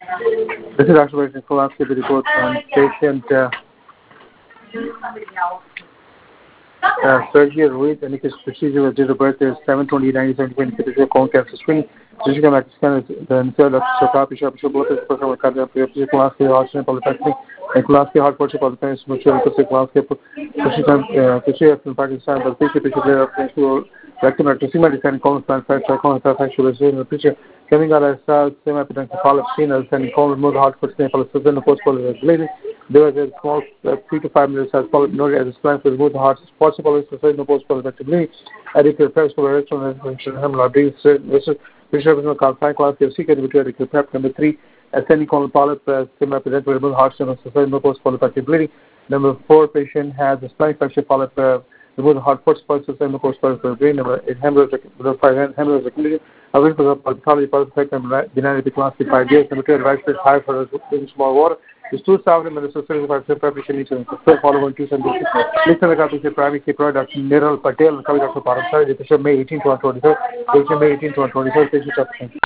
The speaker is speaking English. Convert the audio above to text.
This is Dr. Wagner Kowalski, the report on patient Sergio Ruiz, and his procedure was date of birth is 7/20/1970, colon cancer screening. Surgical scan the third of Sokapi Shop Blood is person with cardiac Kowalski, Hodgson, polypectomy, and Kowalski heart portion polypectomy, mature Kowalski, procedure from Pakistan, but patient later of rectum rectosema descending colon plant fracture, colon fracture was in the picture. Coming out as semi-epidemic polyp seen as sending colon removed heart for sample within the post-polyp bleeding. There was a small 3 to 5 minutes as polyp noted as a spline for removed heart possible is within the post-polyp bleeding. Adequate preps for erection and hemorrhage bleeding. Which represents called psychology of secret between adequate prep. Number 3, ascending colon polyp semi-epidemic removed heart stem within the post-polyp bleeding. Number 4, patient has a spline fracture polyp removed heart force pulses and the post-polyp bleeding. Number 8, hemorrhage condition. A risk of polypectomy effect and benign classified 5 years. Number 2, advice is high for drinking small water. Is 2,000 minutes of preparation needs to follow 2 sentences. Listen to the primary key product, Niral Patel, and Dr. Paramsari, May 18 to 23rd, May 18 to 23rd,